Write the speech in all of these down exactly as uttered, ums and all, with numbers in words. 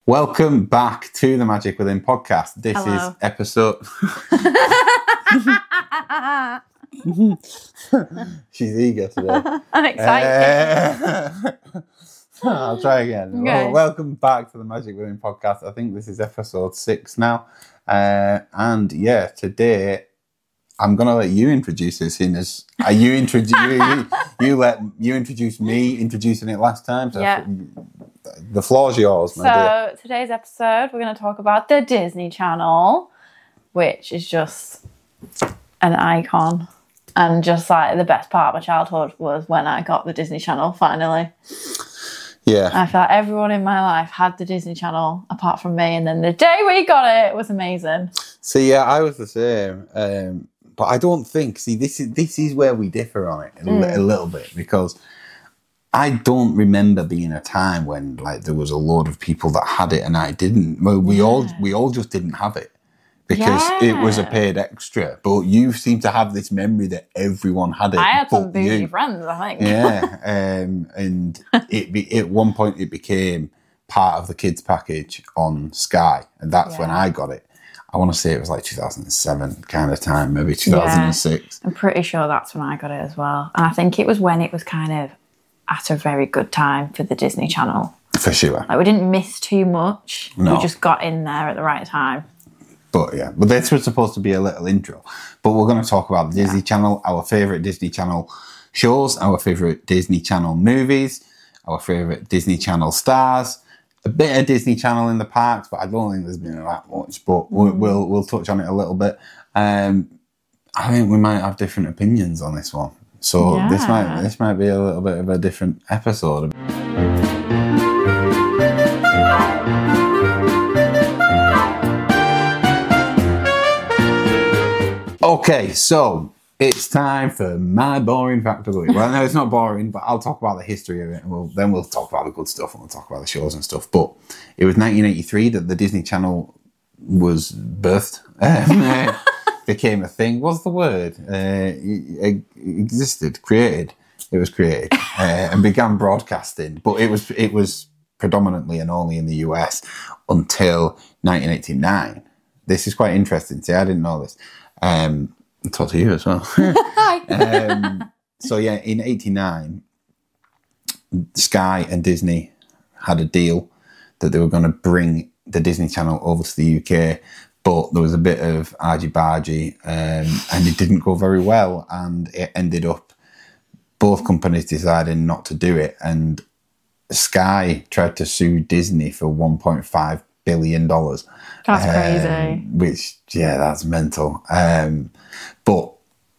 Welcome back to the Magic Within podcast. This Hello. is episode... She's eager today. I'm excited. Uh, I'll try again. Okay. Well, welcome back to the Magic Within podcast. I think this is episode six now. Uh, and yeah, today I'm going to let you introduce this in as... Are you, introduce, you, you let you introduce me introducing it last time. So Yeah. The floor's yours, my dear. So today's episode, we're going to talk about the Disney Channel, which is just an icon. And just like the best part of my childhood was when I got the Disney Channel, finally. Yeah. I felt everyone in my life had the Disney Channel apart from me. And then the day we got it, it was amazing. See, yeah, I was the same. Um, but I don't think, see, this is this is where we differ on it a, Mm. li- a little bit, because I don't remember being a time when like there was a load of people that had it and I didn't. Well, we Yeah. all we all just didn't have it because it was a Yeah. paid extra. But you seem to have this memory that everyone had it. I had some but bougie you. friends, I think. Yeah, um, and it be, at one point it became part of the kids package on Sky, and that's when Yeah. I got it. I want to say it was like two thousand seven kind of time, maybe two thousand six. I'm pretty sure that's when I got it as well. And I think it was when it was kind of at a very good time for the Disney Channel. For sure. Like, we didn't miss too much. No. We just got in there at the right time. But yeah, but this was supposed to be a little intro. But we're going to talk about the Disney Channel, our favourite Disney Channel shows, our favourite Disney Channel movies, our favourite Disney Channel stars, a bit of Disney Channel in the parks, but I don't think there's been that much. But we'll we'll, we'll touch on it a little bit. Um, I think we might have different opinions on this one. So Yeah. this might this might be a little bit of a different episode. Okay, so it's time for my boring fact of the week. Well, no, it's not boring, but I'll talk about the history of it, and we'll, then we'll talk about the good stuff, and we'll talk about the shows and stuff. But it was nineteen eighty-three that the Disney Channel was birthed, um, uh, became a thing. What's the word? Uh, it existed, created. It was created uh, and began broadcasting. But it was it was predominantly and only in the U S until nineteen eighty-nine. This is quite interesting. See, I didn't know this. Um, I'll talk to you as well. um, so yeah, in eighty-nine, Sky and Disney had a deal that they were going to bring the Disney Channel over to the U K, but there was a bit of argy-bargy, um, and it didn't go very well, and it ended up both companies deciding not to do it, and Sky tried to sue Disney for one point five billion dollars. That's Um, crazy. Which, yeah, that's mental. Um, but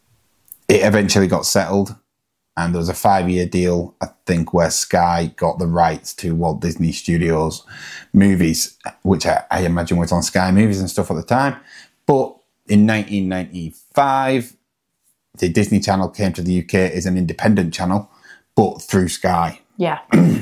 it eventually got settled, and there was a five-year deal, I think, where Sky got the rights to Walt Disney Studios movies, which I, I imagine was on Sky Movies and stuff at the time. But in nineteen ninety-five, the Disney Channel came to the U K as an independent channel, but through Sky. Yeah.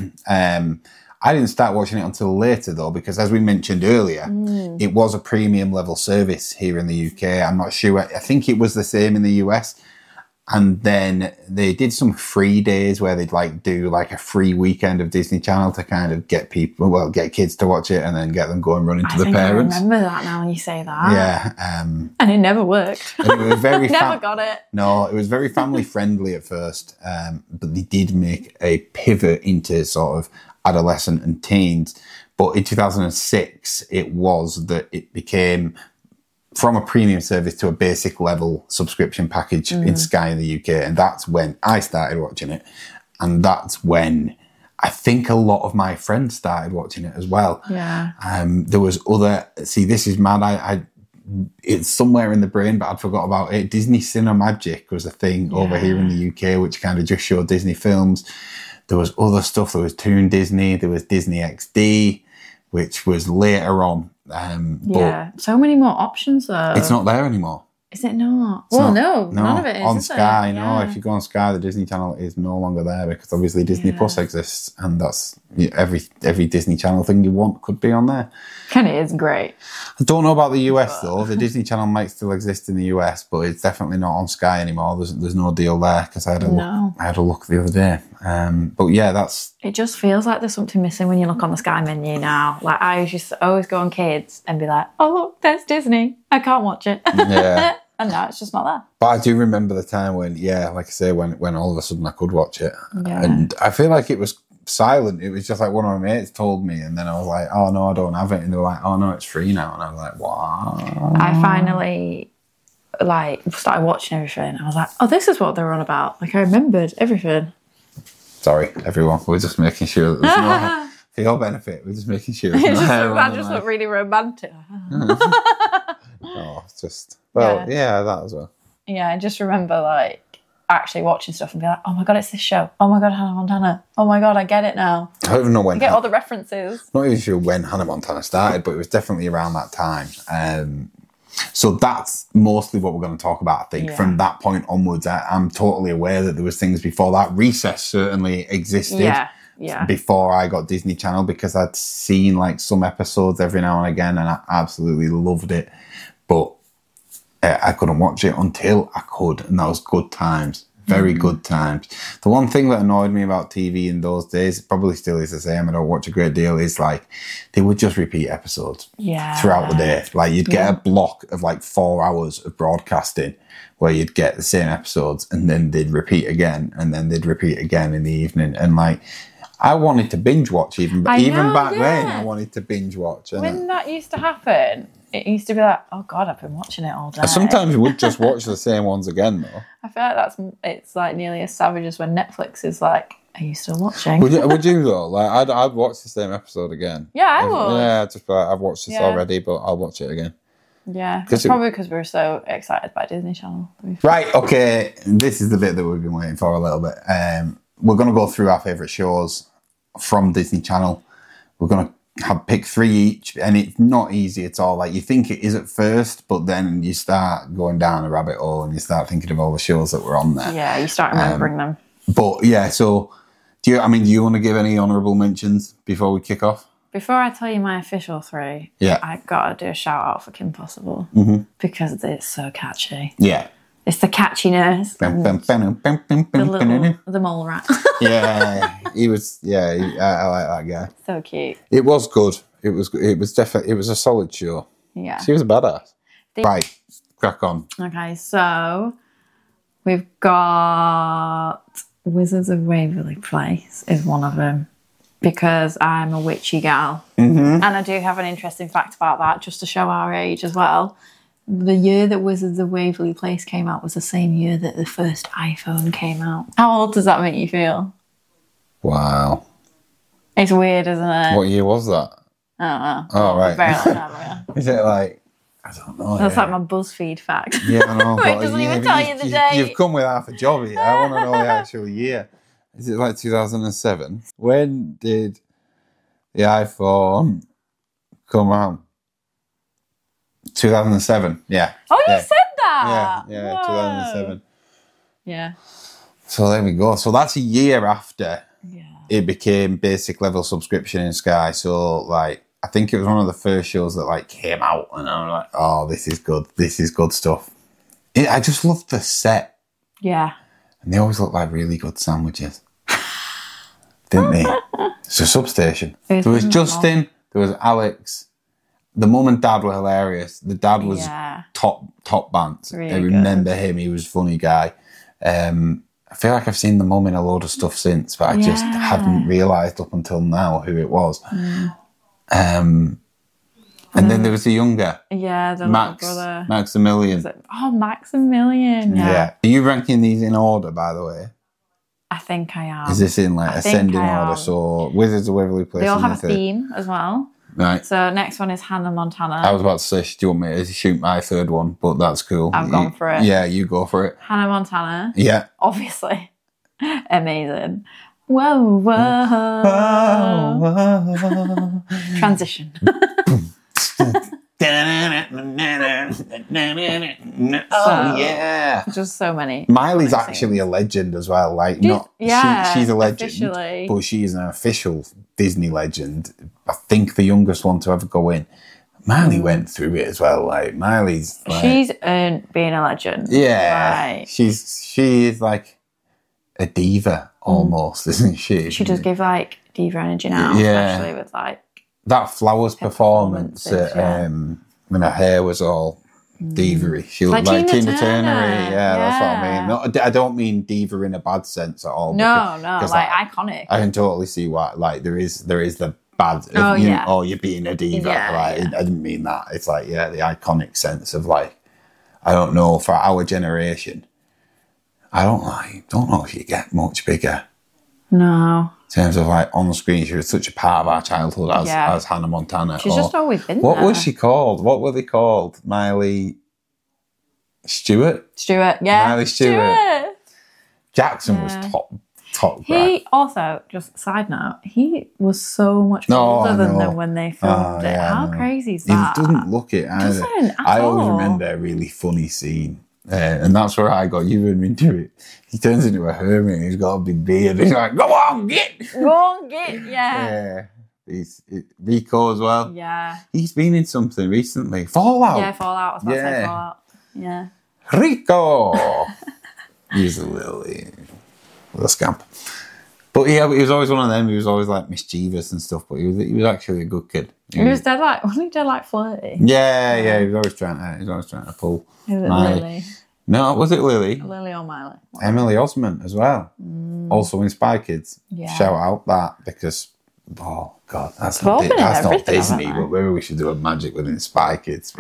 Um, I didn't start watching it until later, though, because as we mentioned earlier, Mm. it was a premium level service here in the U K. I'm not sure. I think it was the same in the U S. And then they did some free days where they'd like do like a free weekend of Disney Channel to kind of get people, well, get kids to watch it and then get them going running to I the think parents. I remember that now when you say that. Yeah. Um, And it never worked. and it was very Never fa- got it. No, it was very family friendly at first, um, but they did make a pivot into sort of adolescent and teens. But in two thousand six, it was that it became from a premium service to a basic level subscription package in Sky in the U K. And that's when I started watching it. And that's when I think a lot of my friends started watching it as well. Yeah. Um, there was other, see, this is mad. I, I, it's somewhere in the brain, but I'd forgot about it. Disney Cinemagic was a thing over Yeah. here in the U K, which kind of just showed Disney films. There was other stuff. There was Toon Disney. There was Disney X D, which was later on. Um, Yeah. So many more options, though. but it's not there anymore. Is it not? It's well, not- no, none of it is. on is Sky. it? No, Yeah. if you go on Sky, the Disney Channel is no longer there because obviously Disney Yeah. Plus exists, and that's yeah, every every Disney Channel thing you want could be on there. And it is great. I don't know about the U S though. The Disney Channel might still exist in the U S, but it's definitely not on Sky anymore. There's there's no deal there because I had a No. look, I had a look the other day. Um, but yeah, that's It just feels like there's something missing when you look on the Sky menu now. Like I used to always go on Kids and be like, oh look, there's Disney. I can't watch it. Yeah. And now it's just not there. But I do remember the time when, yeah, like I say, when when all of a sudden I could watch it. Yeah. And I feel like it was silent. It was just like one of my mates told me, and then I was like, oh no, I don't have it. And they were like, oh no, it's free now. And I was like, what? I finally like started watching everything. I was like, oh, this is what they were on about. Like I remembered everything. Sorry, everyone. We're just making sure that there's no, for your benefit, we're just making sure there's It no just, hair on that the just knife. looked really romantic. Oh, it's just, well, yeah. Yeah. that as well. Yeah, I just remember like actually watching stuff and be like, oh my god, it's this show. Oh my god, Hannah Montana. Oh my god, I get it now. I don't even know when. I get all the references. I'm not even sure when Hannah Montana started, but it was definitely around that time. Um, so that's mostly what we're going to talk about, I think. Yeah. From that point onwards, I, I'm totally aware that there was things before that. Recess certainly existed. Yeah, yeah. Before I got Disney Channel, because I'd seen like some episodes every now and again, and I absolutely loved it. But uh, I couldn't watch it until I could, and that was good times. Very Mm-hmm. good times. The one thing that annoyed me about T V in those days, probably still is the same, I don't watch a great deal, is like they would just repeat episodes Yeah. throughout the day. Like you'd get Yeah. a block of like four hours of broadcasting where you'd get the same episodes and then they'd repeat again and then they'd repeat again in the evening. And like I wanted to binge watch even, I even know, back then yeah. I wanted to binge watch. And When that used to happen, it used to be like, oh god, I've been watching it all day. I sometimes would just watch the same ones again though. I feel like that's it's like nearly as savage as when Netflix is like, are you still watching? Would you, would you though? Like I'd, I'd watch the same episode again. Yeah, I If- would. Yeah, just like I've watched this Yeah. already, but I'll watch it again. Yeah, 'Cause it's it- probably because we were so excited by Disney Channel. Right, okay. This is the bit that we've been waiting for a little bit. Um, we're going to go through our favourite shows from Disney Channel. We're going to have pick three each, and it's not easy at all. Like you think it is at first, but then you start going down a rabbit hole and you start thinking of all the shows that were on there. Yeah, you start remembering them. But yeah, so do you? I mean, do you want to give any honourable mentions before we kick off? Before I tell you my official three, Yeah. I gotta do a shout out for Kim Possible because it's so catchy. Yeah. It's the catchiness. Bum, and bum, bum, bum, bum, the bum, bum, little the mole rat. yeah, he was. Yeah, he, I, I like that guy. So cute. It was good. It was. It was definitely. It was a solid show. Yeah. She was a badass. The- Right, crack on. Okay, so we've got Wizards of Waverly Place is one of them because I'm a witchy gal. Mm-hmm. And I do have an interesting fact about that just to show our age as well. The year that Wizards of Waverly Place came out was the same year that the first iPhone came out. How old does that make you feel? Wow. It's weird, isn't it? What year was that? I don't know. Oh, right. Very long time ago. Is it like? I don't know. That's yeah. like my BuzzFeed fact. Yeah, I know. It but doesn't yeah, even but tell you- you the you- date. You've come with half a job here. I want to know the actual year. Is it like two thousand seven? When did the iPhone come out? two thousand seven. Yeah. Oh, you yeah. said that? Yeah, yeah, Whoa. two thousand seven. Yeah. So there we go. So that's a year after Yeah. it became basic level subscription in Sky. So like, I think it was one of the first shows that like came out, and I was like, oh, this is good. This is good stuff. It, I just loved the set, Yeah. and they always looked like really good sandwiches, didn't they? It's a substation. It There was was Justin. There was Alex. The mum and dad were hilarious. The dad was Yeah. top top bants. Really I remember him. He was a funny guy. Um, I feel like I've seen the mum in a load of stuff since, but I just Yeah. hadn't realised up until now who it was. Um, and then there was the younger Yeah, the Max, little brother. Maximilian. Is it- Oh, Maximilian. Yeah. Yeah. Are you ranking these in order, by the way? I think I am. Is this in like I think ascending I order? am. So Wizards of Waverly Place. They all is have in a third. theme as well. Right. So next one is Hannah Montana. I was about to say, do you want me to shoot my third one? But that's cool. I've You- gone for it. Yeah, you go for it. Hannah Montana. Yeah. Obviously. Amazing. Whoa, whoa. Transition. Oh yeah. Just so many. Miley's amazing. actually a legend as well. Like, Did- not yeah, she, she's a legend, officially. but she's an official Disney legend. I think the youngest one to ever go in. Miley went through it as well. Like Miley's, like, She's earned being a legend. yeah, Right. she's she is like a diva. almost, isn't she? She does give like diva energy now, Yeah. especially with like that Flowers performance, performances, at, yeah. um, when her hair was all diva-y. She Like looked like Tina Tina Turner. Turner. Yeah, that's what I Yeah. mean. No, I don't mean diva in a bad sense at all. no, because- no, 'cause like I, iconic. I can totally see why. Like there is, there is the bad. Oh, you, yeah. Oh, you're being a diva. Yeah, like yeah. I didn't mean that. It's like yeah, the iconic sense of like, I don't know, for our generation. I don't like. Don't know if you get much bigger. No, In terms of like on the screen, she was such a part of our childhood as, Yeah. as Hannah Montana. she's or- just always been what there. was she called? What were they called? Miley Stewart? Stuart, yeah. Miley Stewart. Jackson Yeah. was top, top. grad. He also, just side note, he was so much No, older I than know. them when they filmed Oh, it. yeah, I How know. crazy is He that? doesn't look it either. Doesn't at I always all. remember a really funny scene. Uh, and that's where I got you into it. He turns into a hermit and he's got a big beard. He's like, go on, get! Go on, get, yeah. Yeah. He's, it, Rico as well. Yeah. He's been in something recently. Fallout. Yeah, Fallout. I was about to say Yeah. Fallout. Yeah. Rico. He's a little, little scamp. But yeah, he was always one of them. He was always like mischievous and stuff. But he was he was actually a good kid. He was dead like, wasn't he dead like flirty? Yeah, yeah. He was always trying to. He was always trying to pull. Is it Miley. Lily? No, was it Lily? Lily or Miley? Emily Osment as well. Also in Spy Kids. Yeah. Shout out that because oh god, that's They've not all Di- been in that's not everything, Disney. haven't they? But maybe we should do a magic within Spy Kids.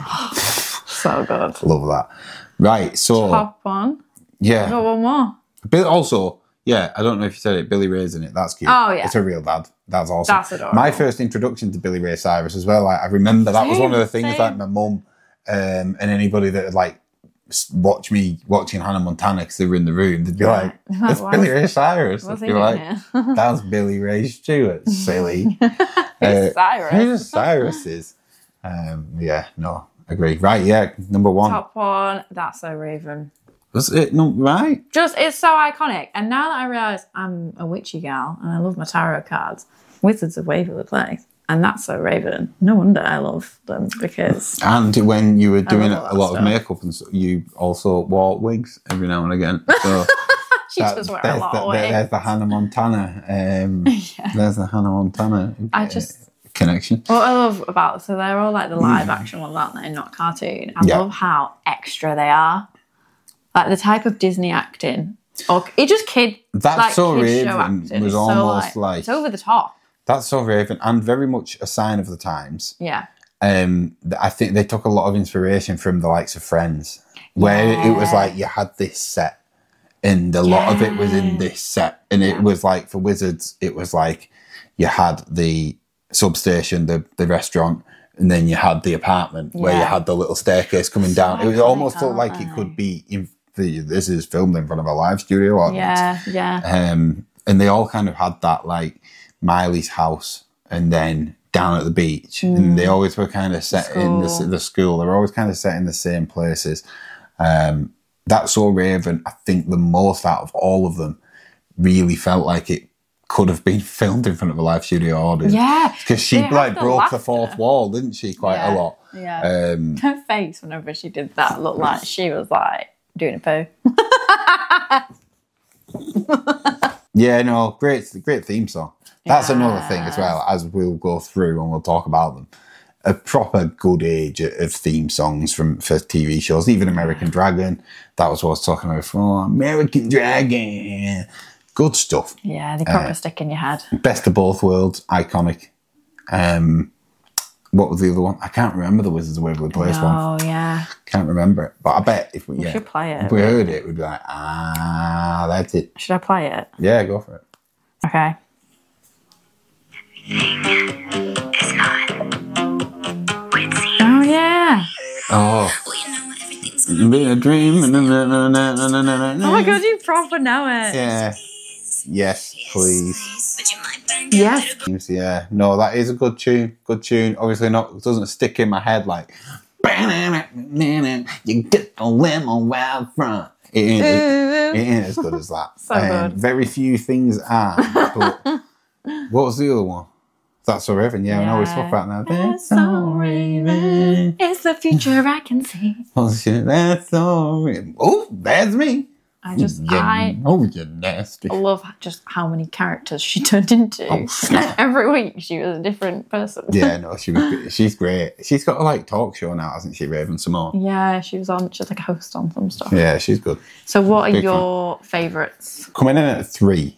So good. Love that. Right, so Top one. yeah. Got one more. Bill also, yeah, I don't know if you said it, Billy Ray's in it. That's cute. Oh, yeah. It's a real dad. That's awesome. That's adorable. My first introduction to Billy Ray Cyrus as well. Like, I remember that was Same, one of the things same. like my mum um, and anybody that had like s- watched me watching Hannah Montana because they were in the room, they'd be Yeah. like, that's Why- Billy Ray Cyrus. What's I'd he be doing like, here? that's Billy Ray Stewart. Silly. Who's Uh, Cyrus? Who's Cyrus is? Um, yeah, no, agree. Right, yeah, number one. Top one. That's so Raven. Was it no right? Just, it's so iconic. And now that I realise I'm a witchy gal and I love my tarot cards, Wizards of Waverly Place, and That's So Raven. No wonder I love them because And when you were doing love all a that lot of stuff. makeup and so, you also wore wigs every now and again. So she that- does wear a there's, lot the, of there- wigs. there's the Hannah Montana. Um, There's the Hannah Montana. I uh, just- connection. What I love about, so they're all like the live action ones, aren't they? Not cartoon. I Yeah. love how extra they are. Like the type of Disney acting. Or it just kid. That's like, So kid show Raven acting. was It's so, almost like- It's over the top. That's so Raven, and very much a sign of the times. Yeah. Um, th- I think they took a lot of inspiration from the likes of Friends, where it was Yeah. like you had this set, and a lot of it was in Yeah. this set, and it was like for Wizards, it was like you had the substation, the the restaurant, and then you had the apartment where you Yeah. had the little staircase coming down. It was iconic, almost felt like aren't it could they? be in the, this is filmed in front of a live studio audience. Yeah. Yeah. Um, and they all kind of had that like Miley's house and then down at the beach. And they always were kind of set in the, Mm. School. the school. They were always kind of set in the same places. Um, That's So Raven, I think the most out of all of them really felt like it could have been filmed in front of a live studio audience. Yeah. Because she They had like the broke the laughter. fourth wall, didn't she? Quite Yeah. a lot. Yeah. Um, Her face whenever she did that looked like she was like doing a poo. Yeah, no, great, great theme song. That's Yeah. another thing as well, as we'll go through and we'll talk about them. A proper good age of theme songs from for T V shows, even American Dragon. That was what I was talking about before. American Dragon, good stuff. Yeah, they Uh, proper stick in your head. Best of Both Worlds, iconic. Um, what was the other one? I can't remember the Wizards of Waverly Place one. Oh yeah, Can't remember it, but I bet if we, we yeah, should play it. if we heard it, we'd be like, ah, that's it. Should I play it? Yeah, go for it. Okay. Oh yeah. Oh. Be a dream. Oh my god, you proper know it. Yeah. Yes, please. Yes. Yeah. No, that is a good tune. Good tune. Obviously not it doesn't stick in my head like you get the limo out front. It ain't, it, it ain't as good as that. So good. Very few things are. But what was the other one? That's So Raven. Yeah, I know we Yeah. spoke about that. That's so Raven. It's the future I can see. Oh shit, that's so Raven. Oh, that's me. I just, Yeah. I Oh, you're nasty. love just how many characters she turned into. Oh, snap. Every week she was a different person. Yeah, no, she was. She's great. She's got a like talk show now, hasn't she, Raven Simone? Yeah, she was on, she was like a host on some stuff. Yeah, she's good. So what are Big your favourites? Coming in at three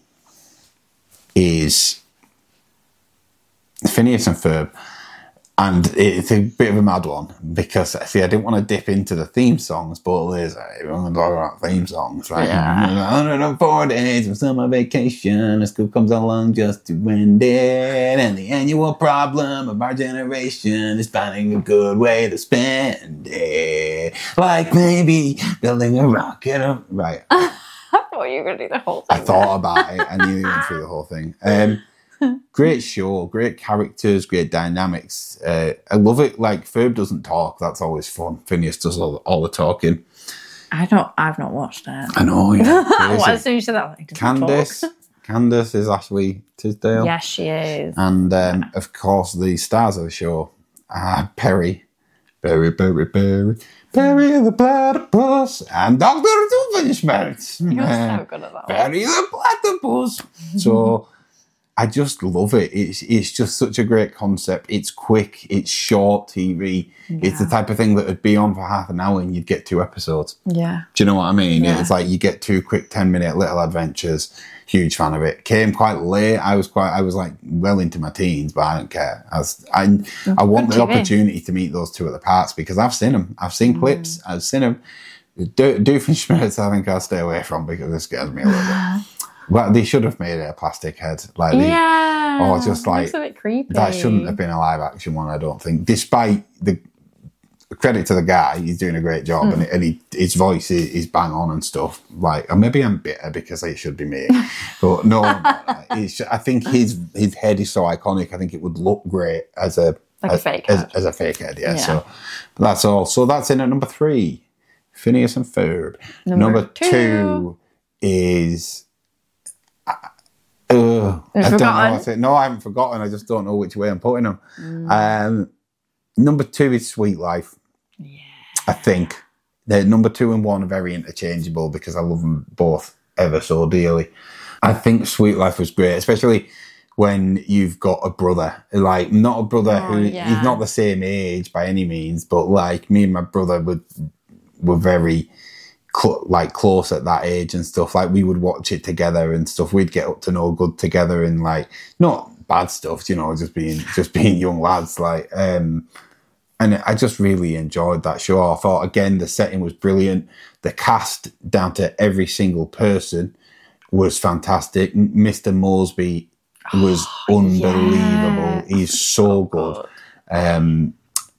is Phineas and Ferb. And it's a bit of a mad one because, see, I didn't want to dip into the theme songs, but there's I'm going to talk about theme songs, right? Yeah. one hundred four days of summer vacation, the school comes along just to end it, and the annual problem of our generation is finding a good way to spend it, like maybe building a rocket. Up. Right. I thought you were going to do the whole thing. I thought about it. I knew you went through the whole thing. Um, great show, great characters, great dynamics. Uh, I love it. Like Ferb doesn't talk. That's always fun. Phineas does all, all the talking. I don't. I've not watched it. I know. Yeah, Well, as soon as you said that, I was like, doesn't Candace. talk. Candace is Ashley Tisdale. Yes, she is. And um, of course, the stars of the show are Perry, Perry, Perry, Perry, Perry the Platypus, and Doctor Doofenshmirtz. You're Uh, so good at that one. Perry the Platypus. So I just love it. It's it's just such a great concept. It's quick. It's short T V. It's the Yeah. type of thing that would be on for half an hour and you'd get two episodes. Yeah. Do you know what I mean? Yeah. It's like you get two quick ten minute little adventures. Huge fan of it. Came quite late. I was quite. I was like well into my teens, but I don't care. I was, I, I want Good the T V. opportunity to meet those two at the parks because I've seen them. I've seen clips. I've seen them. Do- Doofenshmirtz, I think I'll stay away from because this scares me a little bit. Well, they should have made it a plastic head. Like they, Yeah. Oh, just like- It's a bit creepy. that shouldn't have been a live action one, I don't think. Despite the credit to the guy, he's doing a great job, and, and he, his voice is, is bang on and stuff. Like, or maybe I'm bitter because it should be me, but no, no, it's, I think his his head is so iconic. I think it would look great as a Like a as, fake as, head. as a fake head. Yeah, Yeah. so that's all. So that's in at number three, Phineas and Ferb. Number Number, two. two is. Uh, I don't know. forgotten? What to, no, I haven't forgotten. I just don't know which way I'm putting them. Um, number two is Sweet Life. Yeah. I think the number two and one are very interchangeable because I love them both ever so dearly. I think Sweet Life was great, especially when you've got a brother, like not a brother Oh, who yeah. he's not the same age by any means, but like me and my brother would were very cl- like close at that age and stuff. Like we would watch it together and stuff. We'd get up to no good together and like not bad stuff, you know, just being just being young lads. Like, um, and I just really enjoyed that show. I thought again the setting was brilliant. The cast down to every single person was fantastic. M- Mister Mosby was unbelievable. yes. He's so good. Um,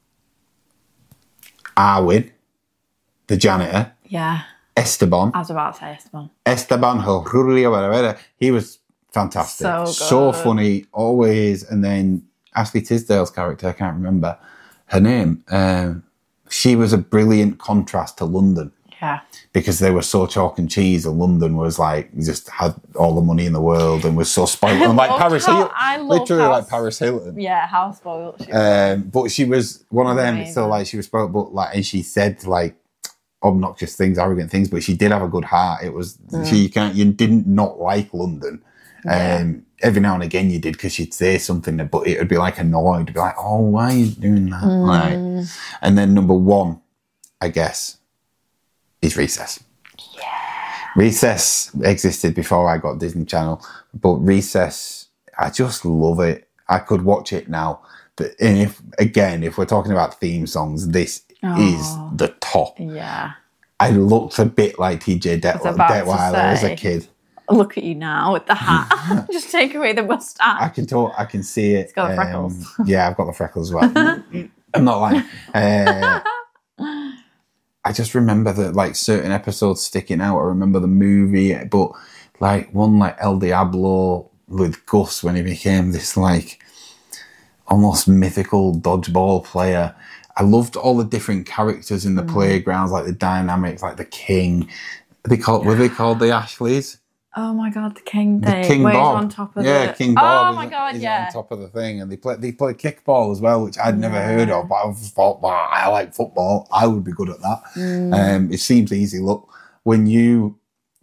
Arwen, the janitor, Yeah. Esteban, I was about to say Esteban. Esteban Jorge, whatever. He was fantastic. So So good. funny, always. And then Ashley Tisdale's character, I can't remember her name. Um, she was a brilliant contrast to London Yeah. because they were so chalk and cheese, and London was like just had all the money in the world and was so spoiled. I And like loved Paris how- Hilton, I loved literally how- like Paris Hilton. Yeah, how spoiled she was. Um, but she was one of them. Amazing. So like she was spoiled, but like, and she said like obnoxious things, arrogant things, but she did have a good heart. It was she you can't you didn't not like London. Um, every now and again you did because she'd say something, but it would be like annoyed, It'd be like, oh, why are you doing that? Like, and then number one, I guess, is Recess. Recess existed before I got Disney Channel, but Recess, I just love it. I could watch it now. But and if again, if we're talking about theme songs, this is the top. Yeah. I looked a bit like T J Det- was about to Detweiler as a say. kid. Look at you now with the hat. Just take away the I moustache. can talk. I can see it. It's got the freckles. Yeah, I've got the freckles as well. I'm not lying. Uh, I just remember that like certain episodes sticking out. I remember the movie, but like one like El Diablo with Gus when he became this like almost mythical dodgeball player. I loved all the different characters in the playgrounds, like the dynamics, like the king. They called were they called the Ashleys? Oh my god, the king The thing. King Where he's Bob. on top of yeah, the... King Bob. Oh my is- god, is yeah. on top of the thing, and they play they play kickball as well, which I'd never heard of. But I thought, wow, I like football. I would be good at that. Mm. Um, it seems easy. Look, when you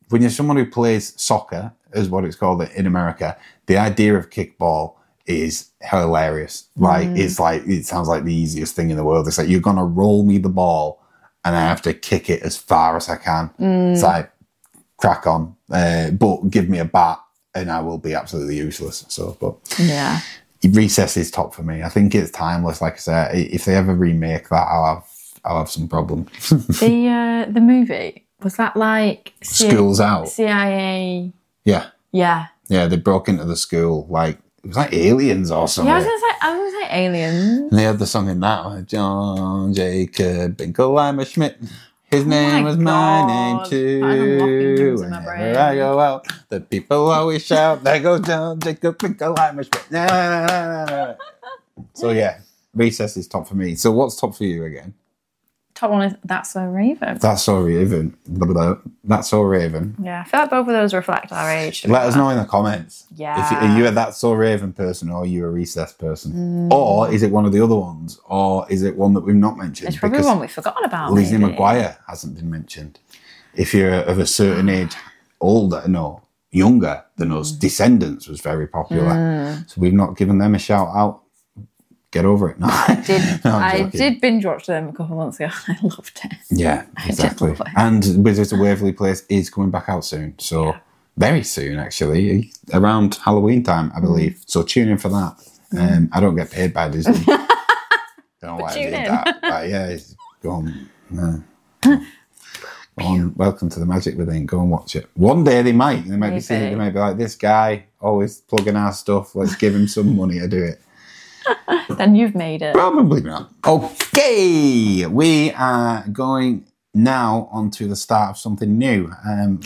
when you're someone who plays soccer, is what it's called in America, the idea of kickball is hilarious. Like, mm. it's like, it sounds like the easiest thing in the world. It's like, you're going to roll me the ball and I have to kick it as far as I can. Mm. It's like, crack on. Uh, but give me a bat and I will be absolutely useless. So, but yeah. Recess is top for me. I think it's timeless. Like I said, if they ever remake that, I'll have, I'll have some problem. the, uh, the movie, was that like... C- School's Out? C I A... Yeah. Yeah. Yeah, they broke into the school, like, it was like Aliens or something. Yeah, I was going to say, I was going to say Aliens. And they had the song in that, like, John Jacob Binkelheimer Schmidt. His oh name was God. my name too. Whenever I go out, the people always shout, there goes John Jacob Binkelheimer Schmidt. Nah, nah, nah, nah, nah. So yeah, Recess is top for me. So what's top for you again? Top one is That's So Raven. That's So Raven. That's So Raven. Yeah, I feel like both of those reflect our age. Let us know in the comments. Yeah. If you, are you a That's So Raven person or are you a Recess person? Mm. Or is it one of the other ones? Or is it one that we've not mentioned? It's probably because one we've forgotten about. Lizzie maybe. McGuire hasn't been mentioned. If you're of a certain age older, no, younger than us, mm. Descendants was very popular. Mm. So we've not given them a shout out. Get over it. No, I did. no, I did binge watch them a couple of months ago. I loved it. Yeah, exactly. And Wizards of Waverly Place is coming back out soon. So yeah. Very soon, actually, around Halloween time, I believe. Mm. So tune in for that. Mm. Um, I don't get paid by Disney. Don't know why I did in. that. But yeah, go on. Uh, go on. Welcome to the Magic Within. Go and watch it. One day they might. They might Maybe. be saying, they might be like, this guy always plugging our stuff. Let's give him some money to do it. Then you've made it. Probably not. Okay, we are going now on to the start of something new. Um,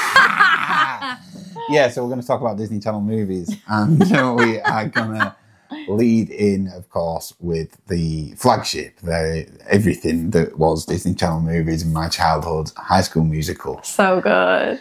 yeah, so we're going to talk about Disney Channel movies, and uh, we are going to lead in, of course, with the flagship, the everything that was Disney Channel movies in my childhood, High School Musical. So good.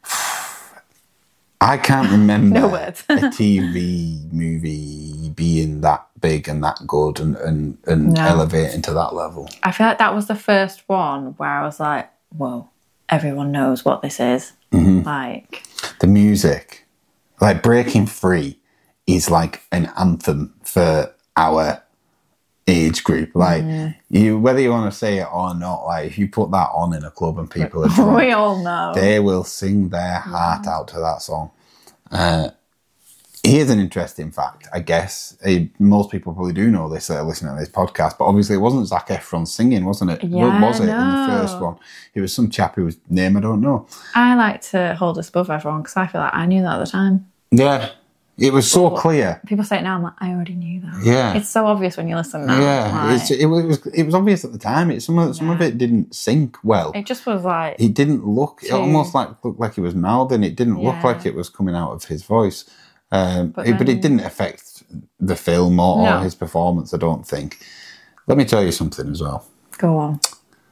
I can't remember no words. a T V movie being that big and that good and, and, and no. elevating to that level. I feel like that was the first one where I was like, whoa, everyone knows what this is. Mm-hmm. Like the music, like Breaking Free is like an anthem for our age group. Like mm. you, whether you want to say it or not, like if you put that on in a club and people are drunk, we all know they will sing their heart yeah. out to that song. Uh, here's an interesting fact, I guess. Uh, most people probably do know this that are listening to this podcast, but obviously it wasn't Zac Efron singing, wasn't it? Yeah, was it no. in the first one? It was some chap whose name I don't know. I like to hold this above everyone because I feel like I knew that at the time. Yeah. It was so but clear. People say it now, I'm like, I already knew that. Yeah. It's so obvious when you listen now. Yeah, like, it's, it, was, it was obvious at the time. It, some, of, some yeah. of it didn't sync well. It just was like... It didn't look... Too, it almost like looked like it was mouthing. It didn't yeah. look like it was coming out of his voice. Um, but, it, then, but it didn't affect the film or, no. or his performance, I don't think. Let me tell you something as well. Go on.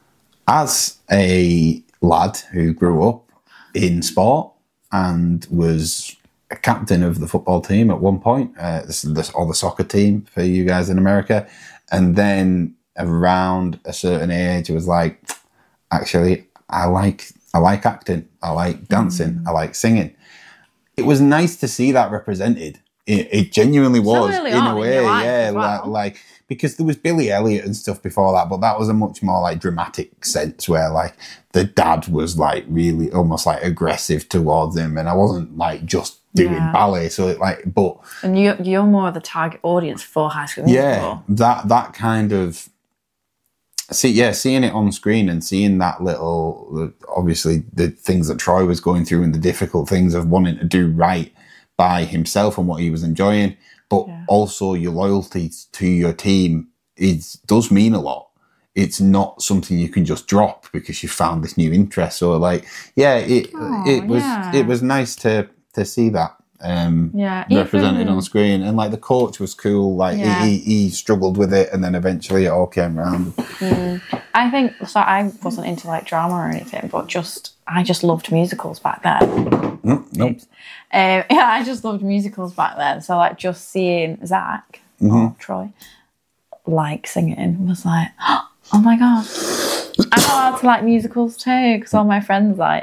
As a lad who grew up in sport and was a captain of the football team at one point, uh, this, this, or the soccer team for you guys in America, and then around a certain age, it was like, actually, I like I like acting, I like dancing, mm. I like singing. It was nice to see that represented. It, it genuinely was, so in a way, yeah, well. like, like because there was Billy Elliot and stuff before that, but that was a much more like dramatic sense where like the dad was like really almost like aggressive towards him, and I wasn't like just doing yeah. ballet, so it like but and you you're more the target audience for High School Musical. Yeah, that that kind of see yeah seeing it on screen and seeing that little obviously the things that Troy was going through and the difficult things of wanting to do right by himself and what he was enjoying, but yeah. also your loyalty to your team is does mean a lot. It's not something you can just drop because you found this new interest. So like yeah it oh, it was yeah. it was nice to to see that um yeah, represented even, on screen, and like the coach was cool, like yeah. he, he struggled with it and then eventually it all came around. mm. I think so I wasn't into like drama or anything, but just I just loved musicals back then. Mm, nope. um, yeah I just loved musicals back then, so like just seeing Zach mm-hmm. or Troy like singing was like oh my god, I'm allowed to like musicals too, because all my friends like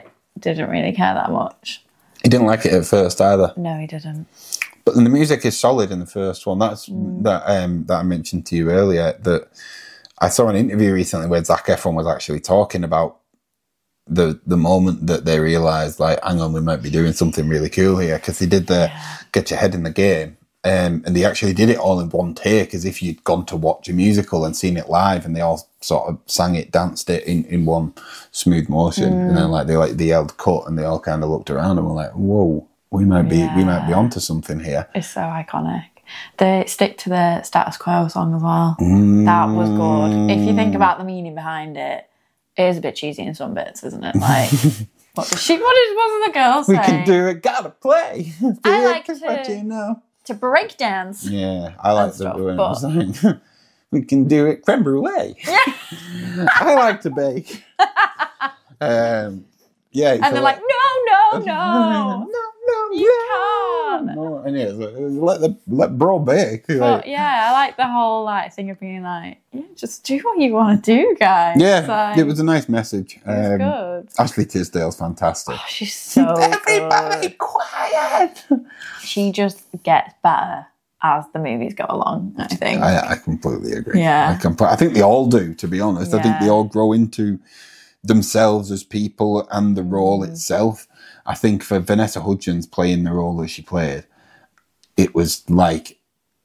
didn't really care that much. He didn't like it at first either. No, he didn't. But the music is solid in the first one. That's mm. that um, that I mentioned to you earlier. That I saw an interview recently where Zac Efron was actually talking about the the moment that they realised, like, hang on, we might be doing something really cool here, because they did the yeah. Get Your Head in the Game, um, and they actually did it all in one take, as if you'd gone to watch a musical and seen it live, and they all sort of sang it, danced it in, in one smooth motion, mm. and then like they like they yelled cut, and they all kind of looked around and were like, whoa. We might be yeah. we might be onto something here. It's so iconic. They stick to the Status Quo song as well. Mm. That was good. If you think about the meaning behind it, it is a bit cheesy in some bits, isn't it? Like, what did she? What did what did the girl say? We can do it. Gotta play. I like to what you know. to break dance. Yeah, I like the doing but... saying. We can do it. Creme brulee. Yeah. I like to bake. um, yeah, and they're like, like, no, no, no. no. No, you yeah. can't. No, and yeah, let the let bro bake. But like, yeah, I like the whole like thing of being like, yeah, just do what you want to do, guys. Yeah, like, it was a nice message. It was um, good. Ashley Tisdale's fantastic. Oh, she's so Everybody good. quiet. She just gets better as the movies go along, I think. I, I completely agree. Yeah, I, compl- I think they all do. To be honest, yeah. I think they all grow into themselves as people and the role mm. itself. I think for Vanessa Hudgens playing the role that she played, it was like,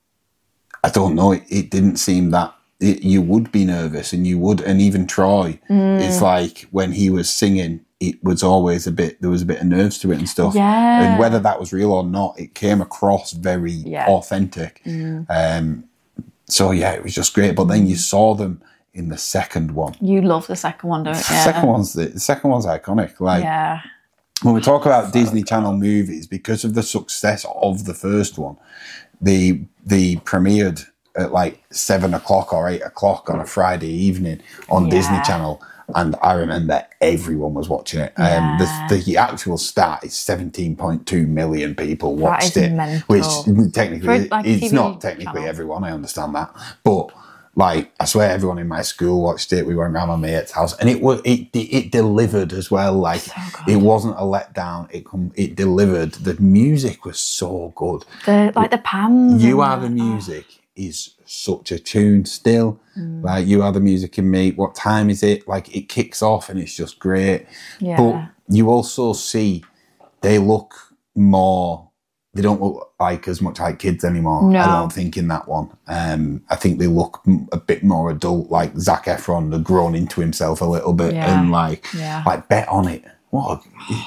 I don't know, it, it didn't seem that, it, you would be nervous and you would, and even Troy, mm. it's like when he was singing, it was always a bit, there was a bit of nerves to it and stuff. Yeah. And whether that was real or not, it came across very yeah. authentic. Mm. Um, so yeah, it was just great. But then you saw them in the second one. You love the second one, don't you? The second one's, the, the second one's iconic. Like, yeah. When we talk about Disney Channel movies, because of the success of the first one, they they premiered at like seven o'clock or eight o'clock on a Friday evening on yeah. Disney Channel, and I remember everyone was watching it. Yeah. Um, the, the actual stat is seventeen point two million people watched it, mental. which technically For, like, it's T V not technically channel. Everyone. I understand that, but. Like, I swear everyone in my school watched it. We went around my mate's house, and it was it it delivered as well. Like, so it wasn't a letdown. It com- it delivered. The music was so good. The like the pans. You Are the Music oh. is such a tune still. Mm. Like, You Are the Music in Me. What time is it? Like, it kicks off and it's just great. Yeah. But you also see they look more. They don't look like as much like kids anymore. No. I don't think in that one. Um, I think they look a bit more adult, like Zac Efron had grown into himself a little bit yeah. and like, yeah. like bet on it. What?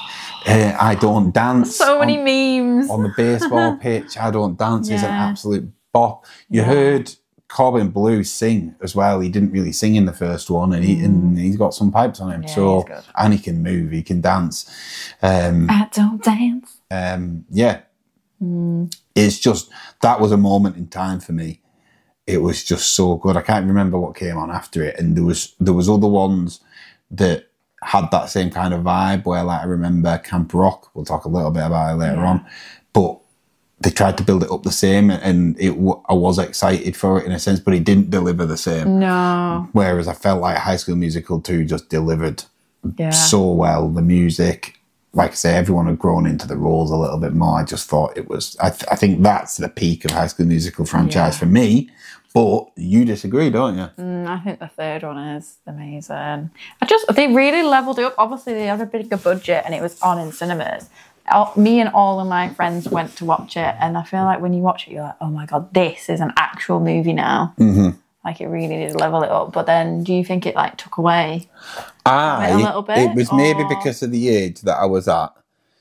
Uh, I Don't Dance. So many on, memes. On the baseball pitch, I Don't Dance yeah. is an absolute bop. You yeah. heard Corbin Bleu sing as well. He didn't really sing in the first one, and, he, mm. and he's got some pipes on him. Yeah, so, and he can move, he can dance. Um, I don't dance. Um, yeah. Mm. It's just, that was a moment in time for me. It was just so good. I can't remember what came on after it, and there was there was other ones that had that same kind of vibe where, like, I remember Camp Rock. We'll talk a little bit about it later yeah. on, but they tried to build it up the same, and it I was excited for it in a sense, but it didn't deliver the same. No. Whereas I felt like High School Musical two just delivered yeah. so well. The music, like I say, everyone had grown into the roles a little bit more. I just thought it was, I, th- I think that's the peak of High School Musical franchise yeah. for me. But you disagree, don't you? Mm, I think the third one is amazing. I just, they really leveled it up. Obviously, they had a bigger budget and it was on in cinemas. All, me and all of my friends went to watch it, and I feel like when you watch it, you're like, oh my God, this is an actual movie now. Mm-hmm. Like, it really did level it up. But then, do you think it like took away ah, a little bit? It was or? maybe because of the age that I was at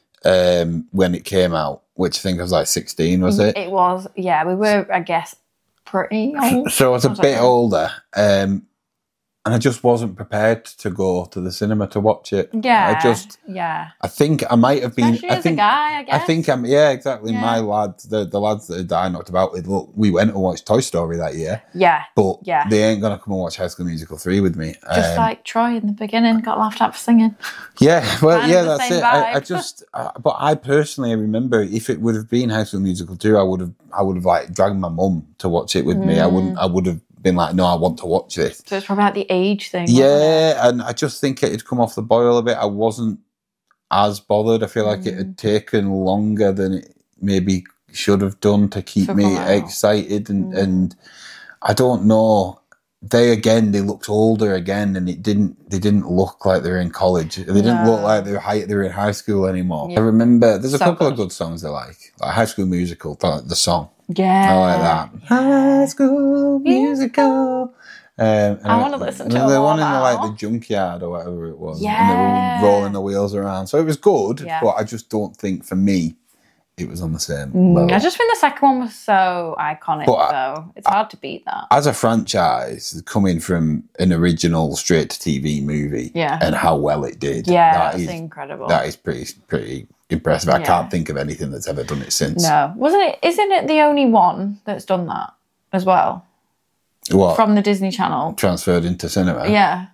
um, when it came out, which I think I was like sixteen, was it? It was, yeah. We were, I guess, pretty old. So I was a I was bit like, older, um, and I just wasn't prepared to go to the cinema to watch it. Yeah, I just, yeah. I think I might have been. Especially I as think, a guy, I guess. I think I'm. Yeah, exactly. Yeah. My lads, the the lads that I knocked about with. Look, we went and watched Toy Story that year. Yeah, but yeah. they ain't gonna come and watch High School Musical three with me. Just um, like Troy in the beginning got laughed at for singing. Yeah, well, Kind yeah, of the that's same it. I, I vibe. just, uh, but I personally remember if it would have been High School Musical two, I would have, I would have like dragged my mum to watch it with me. I wouldn't, I would have been like, no, I want to watch this. So it's probably like the age thing. wasn't it? Yeah, and I just think it had come off the boil a bit. I wasn't, as bothered. I feel like Mm. it had taken longer than it maybe should have done to keep To me come out. excited. And, Mm. and I don't know. They again, they looked older again, and it didn't. They didn't look like they were in college. They didn't No. look like they were high, they were in high school anymore. Yeah. I remember there's a So couple good. of good songs I like, like High School Musical, the, the song. Yeah. I like that. High School Musical. Um, and I wanna listen to and it the more one in the, like now. the junkyard or whatever it was, Yeah. and they were rolling the wheels around. So it was good, Yeah. but I just don't think for me it was on the same Mm, level. I just think the second one was so iconic, But I- though. It's hard to beat that. As a franchise, coming from an original straight to T V movie, Yeah. and how well it did, Yeah, that that's is incredible. that is pretty pretty impressive. I Yeah. can't think of anything that's ever done it since. No. Wasn't it? Isn't it the only one that's done that as well? What From the Disney Channel? transferred into cinema? Yeah.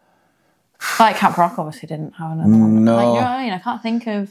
Like Camp Rock obviously didn't have another one. No. Like, you know what I mean? I can't think of...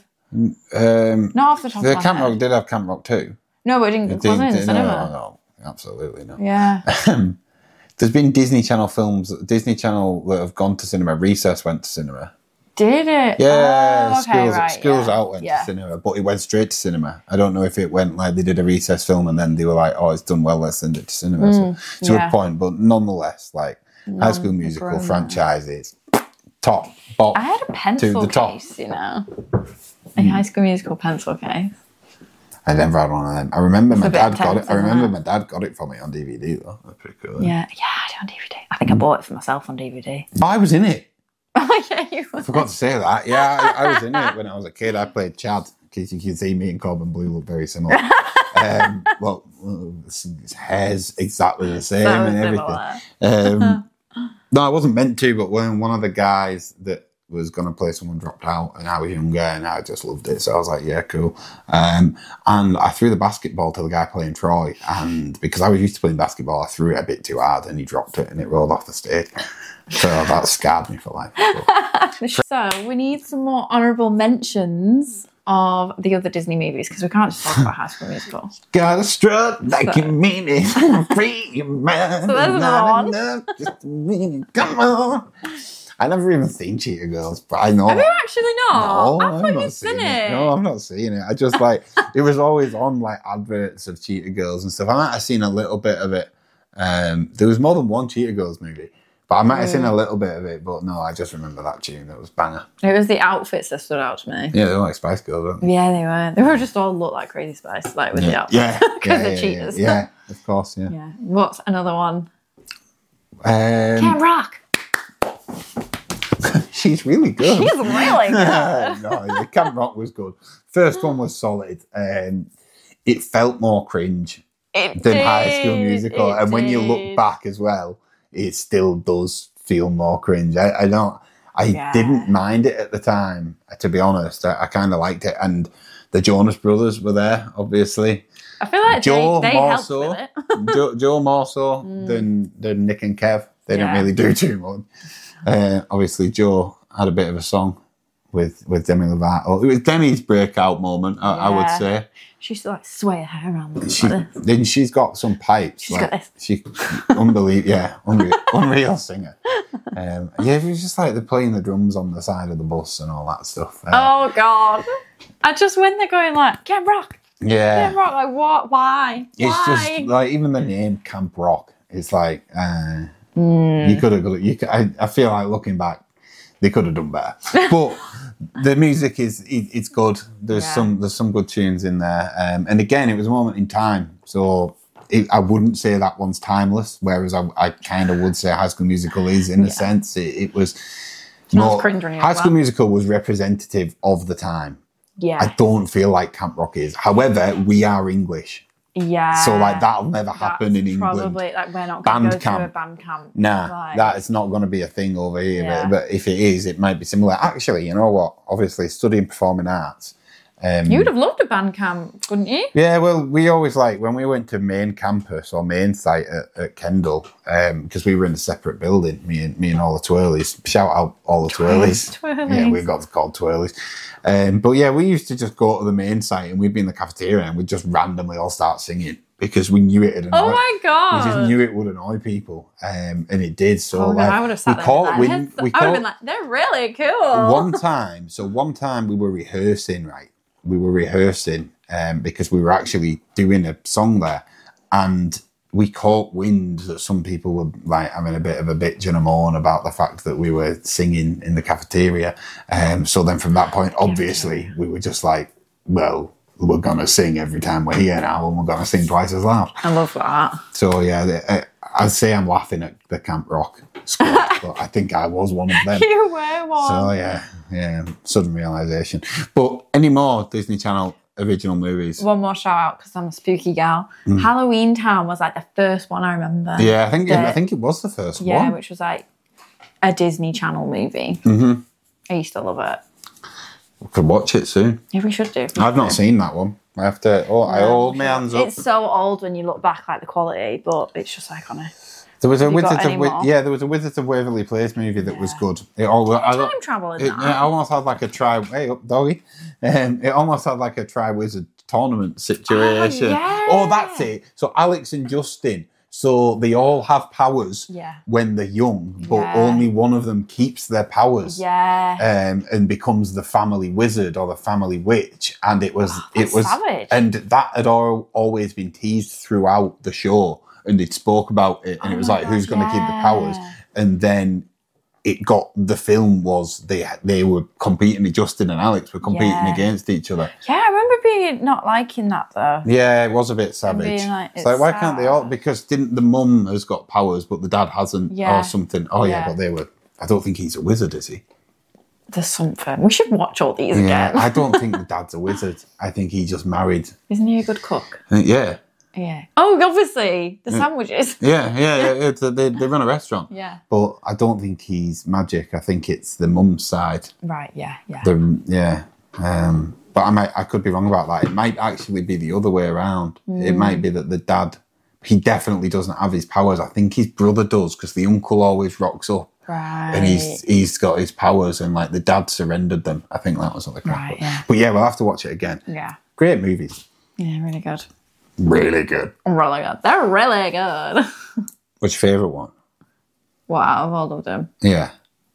Um, Not off the top the of my Camp head. Rock did have Camp Rock too. No, but it didn't, it Did- wasn't in the did- cinema. No, no, absolutely not. Yeah. There's been Disney Channel films, Disney Channel that have gone to cinema. Recess went to cinema. Did it? Yeah, Oh, okay, Schools, right, Schools yeah. Out went Yeah. to cinema, but it went straight to cinema. I don't know if it went like they did a Recess film and then they were like, oh, it's done well, let's send it to cinema. so it's a Mm, yeah. good point, but nonetheless, like High School Musical Non-grown-up. franchises, top, bottom. I had a pencil the top. case, you know. A High School Musical pencil case. I never had one of them. I remember my a bit dad got it. tense, I isn't remember it? my dad got it for me on D V D though. That's pretty cool. Yeah, yeah, I had it on D V D. I think I bought it for myself on D V D. I was in it. Oh, yeah, you were. I forgot to say that. Yeah, I, I was in it when I was a kid. I played Chad. In case you can see, me and Corbin Blue look very similar. um, well, his hair's exactly the same So and similar. everything. Um, no, I wasn't meant to, but when one of the guys that was going to play someone dropped out and I was younger and I just loved it. So I was like, yeah, cool. Um, and I threw the basketball to the guy playing Troy. And because I was used to playing basketball, I threw it a bit too hard and he dropped it and it rolled off the stage. So that scarred me for life. But So we need some more honourable mentions of the other Disney movies because we can't just talk about High School Musical. gotta strut like you mean it. Free your mind. So there's another Not one. enough, just to mean it. Come on. I never even seen Cheetah Girls, but I know. Have you actually not? No, I I've thought not you'd seen it. No, I've not seen it. I just like it was always on like adverts of Cheetah Girls and stuff. I might have seen a little bit of it. Um, there was more than one Cheetah Girls movie, but I might have seen a little bit of it. But no, I just remember that tune. That was banger. It was the outfits that stood out to me. Yeah, they were like Spice Girls, weren't they? Yeah, they were. They were just all look like Crazy Spice, like with the Yeah, outfits. yeah, Because yeah, they're yeah, cheaters. Yeah, yeah, of course, yeah. Yeah. What's another one? Um, Camp Rock. she's really good. She's really good. no, yeah, Camp Rock was good. First one was solid. Um, it felt more cringe It than did, High School Musical, it and when you look did. back as well, it still does feel more cringe. I, I don't. I Yeah. didn't mind it at the time, to be honest. I, I kind of liked it, and the Jonas Brothers were there, obviously. I feel like Joe they, they more helped so, with it. Joe, Joe more so than than Nick and Kev. They Yeah. didn't really do too much. Uh, obviously, Joe had a bit of a song with with Demi Lovato. It was Demi's breakout moment, I, I would Yeah. say. She used to like sway her hair around. She, like this. then she's got some pipes. She's like, got this. She, unbelievable, yeah, unreal, unreal singer. Um, yeah, it was just like they're playing the drums on the side of the bus and all that stuff. Uh, Oh God! I just when they're going like Camp Rock, yeah, Camp Rock, like what? Why? it's Why? just like even the name Camp Rock. It's like uh, Hmm. you could have got. You could, I, I feel like looking back, they could have done better. But the music is it, it's good. There's Yeah. some there's some good tunes in there. Um, and again, it was a moment in time, so. It, I wouldn't say that one's timeless, whereas I, I kind of would say High School Musical is in a sense. It, it was Smells cringe when you High have School that. Musical was representative of the time. yeah, I don't feel like Camp Rock is. However, we are English, yeah. so like that'll never happen That's in England. Probably like we're not going to go to a Bandcamp. band camp. Nah, Like, that is not going to be a thing over here. Yeah. But, but if it is, it might be similar. Actually, you know what? Obviously, studying performing arts. Um, You'd have loved a band camp, wouldn't you? Yeah, well, we always like when we went to main campus or main site at, at Kendall, because we were in a separate building. Me and me and all the Twirlies. Shout out all the Twirlies. Twirlies. Yeah, we got called Twirlies. Um, but yeah, we used to just go to the main site and we'd be in the cafeteria and we'd just randomly all start singing because we knew it had annoyed. Oh my god! We just knew it would annoy people, um, and it did. So oh like, god, I would have sat we there caught with wind. that. We I would have caught been like, they're really cool. one time. So one time we were rehearsing, right? We were rehearsing um, because we were actually doing a song there, and we caught wind that some people were like having a bit of a bitch and a moan about the fact that we were singing in the cafeteria. Um, so then from that point, obviously, we were just like, well, we're going to sing every time we're here now, and we're going to sing twice as loud. I love that. So yeah, I, I'd say I'm laughing at the Camp Rock squad, but I think I was one of them. You were one. So yeah, yeah, sudden realisation. But any more Disney Channel original movies? One more shout out because I'm a spooky gal. Mm. Halloween Town was like the first one I remember. Yeah, I think the, it, I think it was the first yeah, one. Yeah, which was like a Disney Channel movie. Mm-hmm. I used to love it. We could watch it soon. Yeah, we should do. I've not seen that one. I have to. Oh, no, I hold my hands up. It's so old when you look back, like the quality, but it's just iconic. There was a Wizards of Wa- yeah, there was a Wizards of Waverly Place movie that yeah. was good. It all I, time travel in it, that. It almost had like a try. Hey up, doggy! Um, it almost had like a Tri Wizard tournament situation. Oh, yeah. Oh, that's it. So Alex and Justin. So they all have powers yeah. when they're young, but yeah. only one of them keeps their powers. Yeah. Um, and becomes the family wizard or the family witch. And it was oh, it was savage. And that had all, always been teased throughout the show. And they spoke about it, and oh it was like, God, who's going to yeah. keep the powers? And then it got, the film was, they they were competing, Justin and Alex were competing yeah. against each other. Yeah, I remember being not liking that though. Yeah, it was a bit savage. Like, it's, it's like, why sad. Can't they all, because didn't the mum has got powers, but the dad hasn't, yeah. or something. Oh yeah. yeah, but they were, I don't think he's a wizard, is he? There's something. We should watch all these yeah, again. I don't think the dad's a wizard. I think he just married. Isn't he a good cook? Yeah. Yeah. Oh, obviously the sandwiches. Yeah, yeah, yeah. It's a, they they run a restaurant. Yeah. But I don't think he's magic. I think it's the mum's side. Right. Yeah. Yeah. The yeah. Um, but I might I could be wrong about that. It might actually be the other way around. Mm. It might be that the dad, he definitely doesn't have his powers. I think his brother does because the uncle always rocks up. Right. And he's he's got his powers and like the dad surrendered them. I think that was what the crap right, was. Yeah. But yeah, we'll have to watch it again. Yeah. Great movies. Yeah, really good. Really good. Really good. They're really good. What's your favourite one? Wow, I've all loved them. Yeah.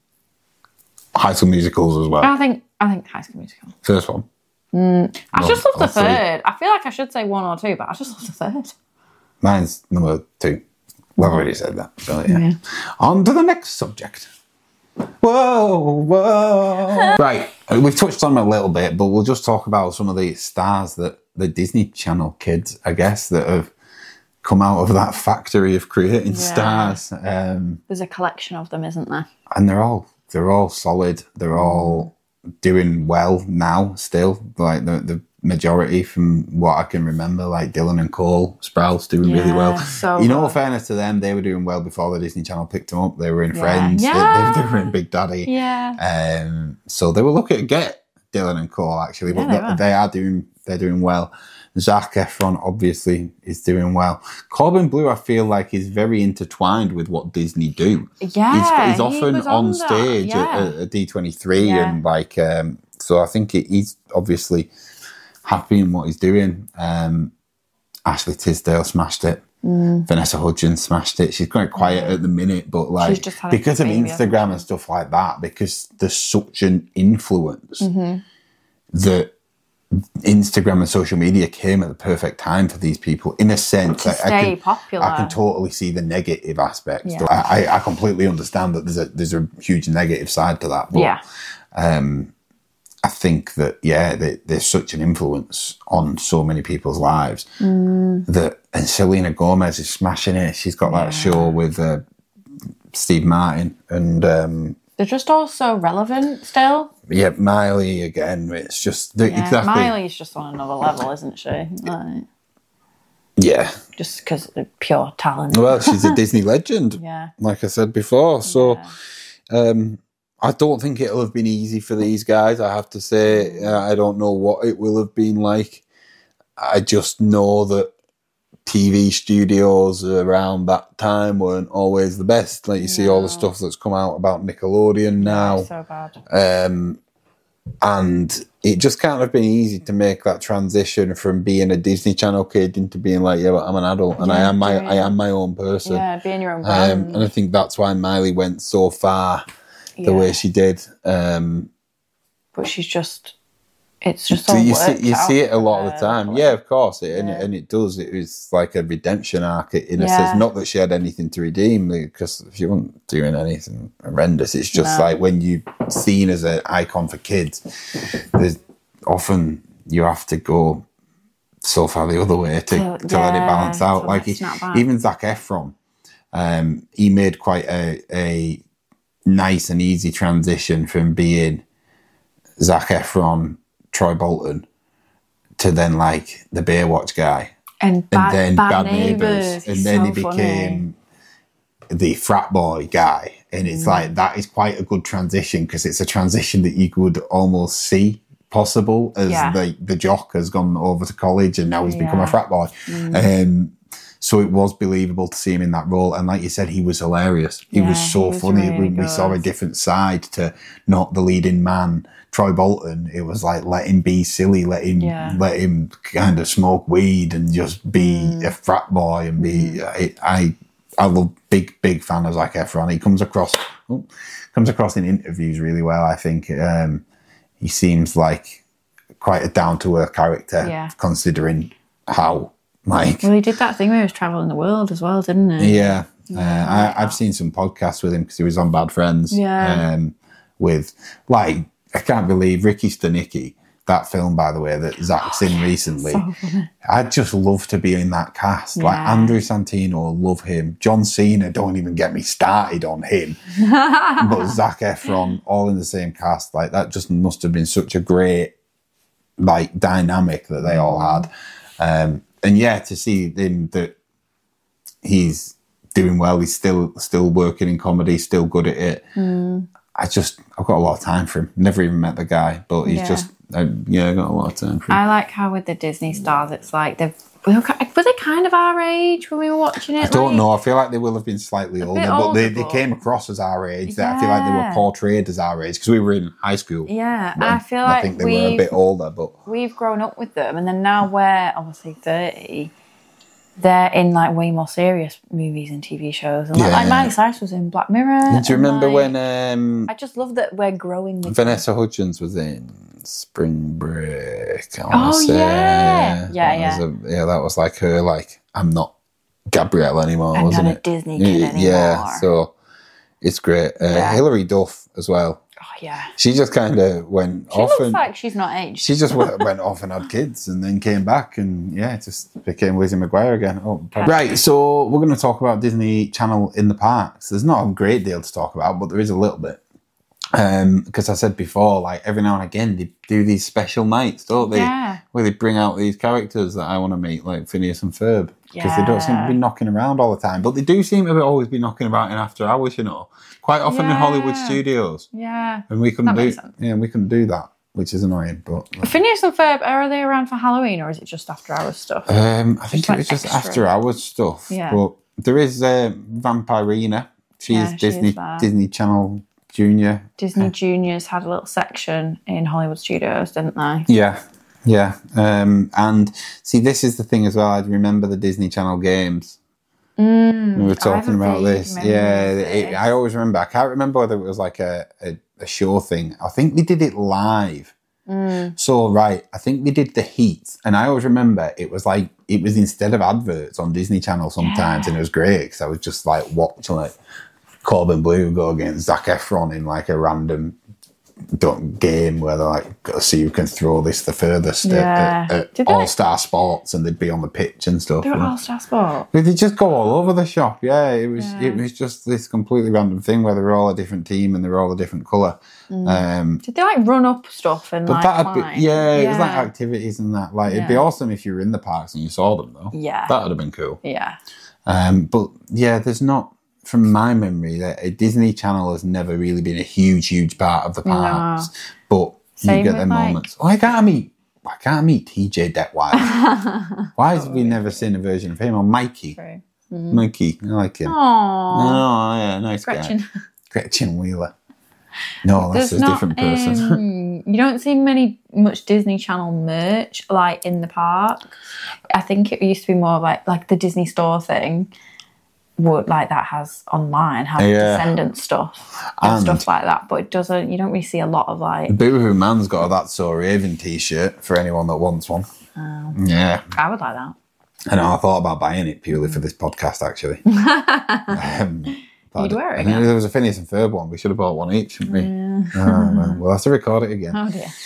High School Musicals as well. I think I think High School Musical. First one. Mm, I no, just love the three. third. I feel like I should say one or two, but I just love the third. Mine's number two. We've already said that. So yeah. yeah. On to the next subject. Whoa, whoa. Right, we've touched on them a little bit, but we'll just talk about some of the stars that the Disney Channel kids, I guess, that have come out of that factory of creating yeah. stars. Um, There's a collection of them, isn't there? And they're all they're all solid. They're all doing well now. Still, like the the majority, from what I can remember, like Dylan and Cole Sprouse doing yeah, really well. So you know, good. in fairness to them, they were doing well before the Disney Channel picked them up. They were in yeah. Friends. Yeah. They, they, they were in Big Daddy. Yeah. Um, so they were lucky to get Dylan and Cole actually, but yeah, they, they are doing they're doing well. Zac Efron obviously is doing well. Corbin Bleu, I feel like, is very intertwined with what Disney do. Yeah, he's, he's often he on, on stage yeah. at, at D twenty-three, yeah. and like, um, so I think it, he's obviously happy in what he's doing. Um, Ashley Tisdale smashed it. Mm. Vanessa Hudgens smashed it. She's quite quiet at the minute, but like because of Instagram and stuff like that, because there's such an influence mm-hmm. that Instagram and social media came at the perfect time for these people. In a sense, to I, stay I can, popular. I can totally see the negative aspects. Yeah. I, I completely understand that there's a there's a huge negative side to that. But, yeah. Um, I think that, yeah, they, there's such an influence on so many people's lives mm. that, and Selena Gomez is smashing it. She's got that yeah. show with uh, Steve Martin and... Um, they're just all so relevant still. Yeah, Miley again. It's just... The, yeah, exactly. Miley's just on another level, isn't she? Like, yeah. Just because of pure talent. Well, she's a Disney legend. Yeah. Like I said before. So... Yeah. Um, I don't think it'll have been easy for these guys, I have to say. Uh, I don't know what it will have been like. I just know that T V studios around that time weren't always the best. Like you no. see all the stuff that's come out about Nickelodeon now. Yeah, so bad. Um, and it just can't have been easy to make that transition from being a Disney Channel kid into being like, yeah, but I'm an adult and Yeah, I am my doing- I am my own person. Yeah, being your own Um, brand. and I think that's why Miley went so far the Yeah. way she did. Um, But she's just, it's just so all you see worked you out see it a for lot of her, the time. luckily. Yeah, of course, it, and, Yeah. it, and it does. It was like a redemption arc in a Yeah. sense. Not that she had anything to redeem, because she wasn't doing anything horrendous. It's just No. like when you're seen as an icon for kids, there's often you have to go so far the other way to, To- to let it yeah, balance out. to Like let he, it snap back. even Zac Efron, um, he made quite a, a nice and easy transition from being Zac Efron, Troy Bolton, to then like the Baywatch guy, And bad, and then bad, Bad, neighbours. Neighbours, and He's then so he became the frat boy guy. And it's Mm. like that is quite a good transition, because it's a transition that you could almost see possible as Yeah. the the jock has gone over to college and now he's become a Yeah. Mm. frat boy. Um, so it was believable to see him in that role, and like you said, he was hilarious. He was Yeah, so he was funny. really we, we saw a good. different side to not the leading man, Troy Bolton. It was like, let him be silly, let him Yeah. let him kind of smoke weed and just be Mm. a frat boy and be. I, I I love big big fan of Zac Efron. He comes across oh, comes across in interviews really well. I think um, he seems like quite a down to earth character, Yeah. considering how like. Well, he did that thing where he was travelling the world as well, didn't he? Yeah, uh, I, I've seen some podcasts with him because he was on Bad Friends. Yeah. Um, with like, I can't believe Ricky Stenicki. That film, by the way, that Zach's in recently. So funny. I'd just love to be in that cast. Like Yeah. Andrew Santino, love him. John Cena, don't even get me started on him. But Zac Efron, all in the same cast. Like that just must have been such a great like dynamic that they all had. Um, and yeah, to see him that he's doing well, he's still still working in comedy, still good at it. Mm. I just, I've got a lot of time for him. Never even met the guy, but he's Yeah. just, I, yeah, I got a lot of time for him. I like how with the Disney stars, it's like they've were they were they kind of our age when we were watching it? I don't like, know. I feel like they will have been slightly older, but older, they, they but- came across as our age. That I feel like they were Yeah. portrayed as our age because we were in high school. Yeah, Well, I feel I like think they we were a bit older, but we've grown up with them, and then now we're obviously thirty. They're in like way more serious movies and T V shows, and like, Yeah. like Miley Cyrus was in Black Mirror. do you and, remember like, when um, I just love that we're growing with Vanessa Hudgens was in Spring Break? I wanna Oh, say. yeah. Yeah, That yeah. was a- yeah, that was like her. Like, I'm not Gabrielle anymore, I'm wasn't not a it? Disney kid anymore. Yeah, so it's great. Uh, Yeah. Hilary Duff as well. Oh yeah, She just kind of went she off looks and like she's not aged. she just went, went off and had kids and then came back and yeah, just became Lizzie McGuire again. Oh, right, so we're going to talk about Disney Channel in the parks. There's not a great deal to talk about, but there is a little bit. Um, because I said before, like every now and again they do these special nights, don't they? Yeah. Where they bring out these characters that I want to meet, like Phineas and Ferb, because they don't seem to be Yeah. knocking around all the time, but they do seem to be always be knocking about in after hours. You know, quite often in Hollywood Yeah. studios. Yeah. And we couldn't That do, makes sense. yeah, we couldn't do that, which is annoying. But Phineas and Ferb, are they around for Halloween or is it just after hours stuff? um, I think Just it like was just extra. after hours stuff. Yeah. But there is uh, Vampirina. She's Yeah, she is Disney there. Disney Channel Junior. Disney Juniors had a little section in Hollywood studios, didn't they? Yeah, yeah. Um, and see, this is the thing as well. I remember the Disney Channel games. Mm, We were I have talking a about vague this. memory Yeah, of it, this. I always remember. I can't remember whether it was like a, a, a show thing. I think we did it live. Mm. So, right, I think we did the Heat. And I always remember it was like, it was instead of adverts on Disney Channel sometimes. Yeah. And it was great because I was just like watching like Corbin Blue go against Zac Efron in like a random don't- game where they're like, got to see who can throw this the furthest at- Yeah. at, at Did they- All Star Sports, and they'd be on the pitch and stuff. They were and- all Star Sport. but they just go all over the shop. Yeah, it was Yeah. it was just this completely random thing where they're all a different team and they're all a different colour. Um, Did they like run up stuff and but like that'd be climb? yeah, it was like Yeah. activities and that. Like it'd be Yeah. awesome if you were in the parks and you saw them though. Yeah. That would have been cool. Yeah. Um, but yeah, there's not, from my memory, that a Disney Channel has never really been a huge, huge part of the parks. But Same you get with, them like- moments. Oh, I can't meet. I can't meet T J Detweiler. Why have we never seen a version of him? Or Mikey? True. Mikey, I like him. Aww. Oh, yeah, nice Gretchen. guy. Gretchen Wheeler. No, that's There's a not, different person. um, you don't see many much Disney Channel merch like in the park. I think it used to be more like like the Disney Store thing. Would like that has online has Yeah. Descendant stuff and, And- stuff like that, but it doesn't. You don't really see a lot of like. Boohoo Man's got a That's So Raven t-shirt for anyone that wants one. Oh. Yeah. I would like that. I know, I thought about buying it purely for this podcast, actually. um, but You'd I- wear it I think again. there was a Phineas and Ferb one. We should have bought one each, shouldn't we? Yeah. Oh, well, we'll have to record it again. Oh dear.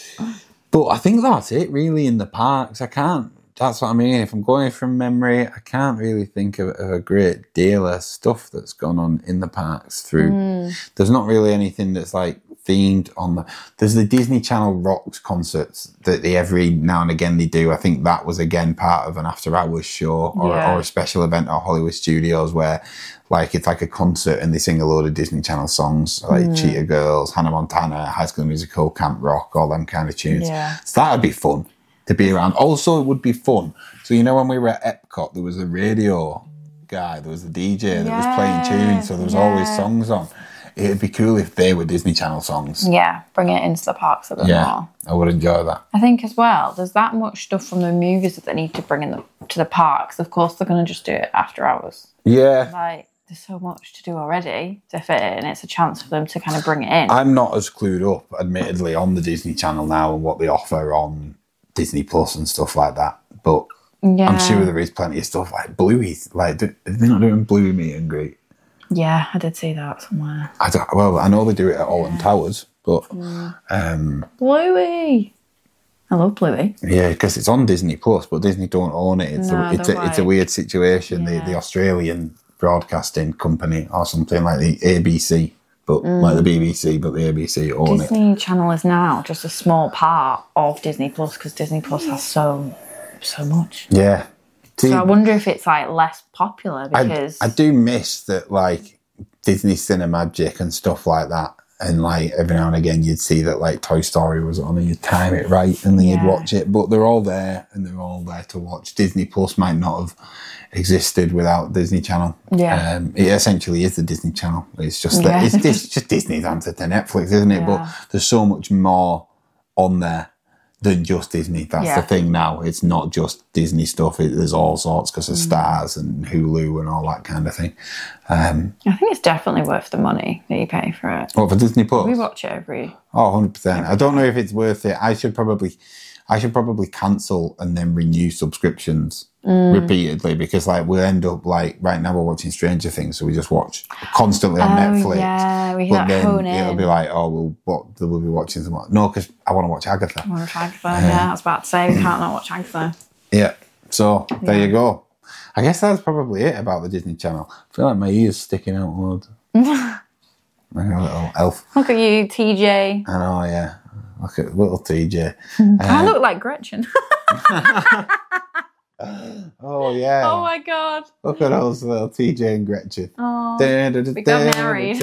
But I think that's it, really, in the parks. I can't, that's what I mean. If I'm going from memory, I can't really think of, of a great deal of stuff that's gone on in the parks through. Mm. There's not really anything that's like themed on the. There's the Disney Channel Rocks concerts that they every now and again they do. I think that was again part of an after hours show or, Yeah. or a special event at Hollywood Studios where like it's like a concert and they sing a load of Disney Channel songs like Mm. Cheetah Girls, Hannah Montana, High School Musical, Camp Rock, all them kind of tunes. Yeah. So that'd be fun to be around. Also, it would be fun. So you know when we were at Epcot, there was a radio guy, there was a D J that was playing Yeah, tunes, so there was always yeah. songs on. It'd be cool if they were Disney Channel songs. Yeah, bring it into the parks a bit Yeah, more. I would enjoy that. I think as well, there's that much stuff from the movies that they need to bring in the, to the parks. Of course, they're going to just do it after hours. Yeah. Like, there's so much to do already to fit in. It's a chance for them to kind of bring it in. I'm not as clued up, admittedly, on the Disney Channel now and what they offer on Disney Plus and stuff like that. But yeah. I'm sure there is plenty of stuff like Bluey's. Like, do- are they not doing Bluey meet and greet? Yeah, I did see that somewhere. I don't, well, I know they do it at Alton Towers, but Mm. um, Bluey! I love Bluey. yeah, because it's on Disney Plus, but Disney don't own it. It's No, a it's they're a, it's a right. weird situation. Yeah. The the Australian broadcasting company or something like the A B C, but Mm. like the B B C, but the A B C own it. Disney Channel is now just a small part of Disney Plus because Disney Plus has so, so much. Yeah. See, So I wonder if it's like less popular I, because I do miss that, like Disney Cinemagic and stuff like that. And like every now and again, you'd see that like Toy Story was on, and you'd time it right, and then you'd Yeah. watch it. But they're all there, and they're all there to watch. Disney Plus might not have existed without Disney Channel. Yeah. um, it essentially is the Disney Channel. It's just that Yeah. it's, it's just Disney's answer to Netflix, isn't it? Yeah. But there's so much more on there than just Disney. That's Yeah. the thing now. It's not just Disney stuff. It, there's all sorts because Mm. of Stars and Hulu and all that kind of thing. Um, I think it's definitely worth the money that you pay for it. what for Disney Plus? We watch it every. Oh, one hundred percent. I don't know if it's worth it. I should probably I should probably cancel and then renew subscriptions Mm. repeatedly because like we'll end up like right now we're watching Stranger Things, so we just watch constantly on Oh, Netflix. yeah, we but don't then hone it'll in. be like, oh, we'll what we'll be watching some more. No, because I want to watch Agatha. I want to watch Agatha. Yeah, I was about to say we can't not watch Agatha. Yeah. So there Yeah. you go. I guess that's probably it about the Disney Channel. I feel like my ears sticking out loads. Like a little elf. Look at you, T J. I know, yeah. Look at little T J. I look like Gretchen. Oh yeah. Oh my god. Look at those little T J and Gretchen. Oh. We got married.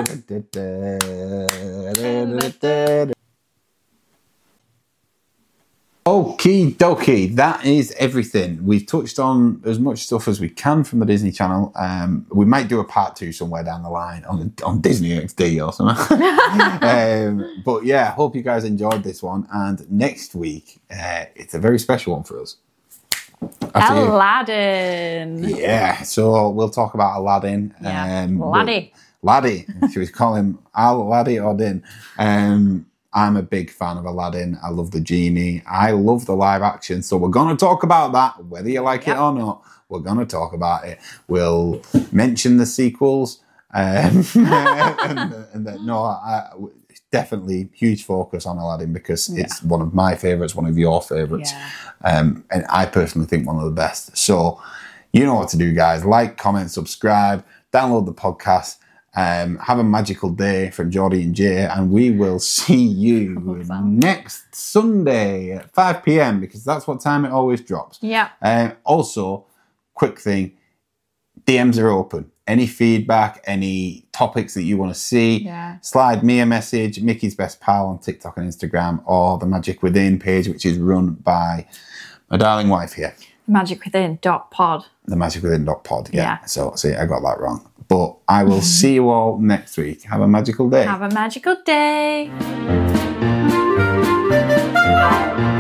Okie dokie, that is everything. We've touched on as much stuff as we can from the Disney Channel. Um, we might do a part two somewhere down the line on on Disney X D or something. um, but yeah, hope you guys enjoyed this one. And next week, uh, it's a very special one for us. After you- Aladdin. Yeah, so we'll talk about Aladdin. Yeah. Um, Laddie. Laddie. Should we call him Al Laddie or Din? Um, I'm a big fan of Aladdin. I love the genie. I love the live action. So we're going to talk about that, whether you like Yep. it or not. We're going to talk about it. We'll mention the sequels. Um, and, and that, no, I, definitely huge focus on Aladdin because Yeah. it's one of my favourites, one of your favourites. Yeah. Um, and I personally think one of the best. So you know what to do, guys. Like, comment, subscribe, download the podcast. Um, have a magical day from Geordie and Jay, and we will see you so. next Sunday at five p.m. because that's what time it always drops. Yeah. Um, also, quick thing, D Ms are open. Any feedback, any topics that you want to see, Yeah. slide me a message, Mickey's Best Pal on TikTok and Instagram, or the Magic Within page, which is run by my darling wife here, Magic Within dot pod. the magic within dot pod. Yeah. Yeah. So, see, I got that wrong. But I will see you all next week. Have a magical day. Have a magical day. Bye.